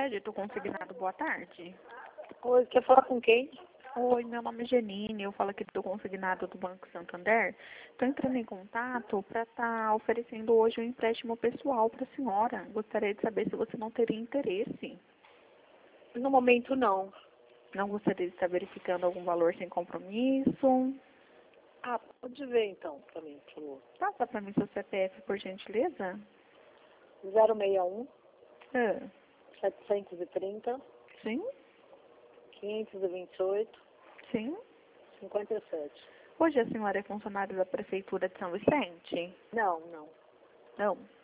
Crédito Consignado, boa tarde. Oi, quer falar com quem? Oi, meu nome é Janine, eu falo aqui do Consignado do Banco Santander. Estou entrando em contato para estar oferecendo hoje um empréstimo pessoal para a senhora. Gostaria de saber se você não teria interesse. No momento, não. Não gostaria de estar verificando algum valor sem compromisso. Ah, pode ver então, pra mim, por favor. Passa para mim seu CPF, por gentileza. 061 Ah, 730 sim, 528 sim. 57. Hoje a senhora é funcionária da Prefeitura de São Vicente? Não, não. Não.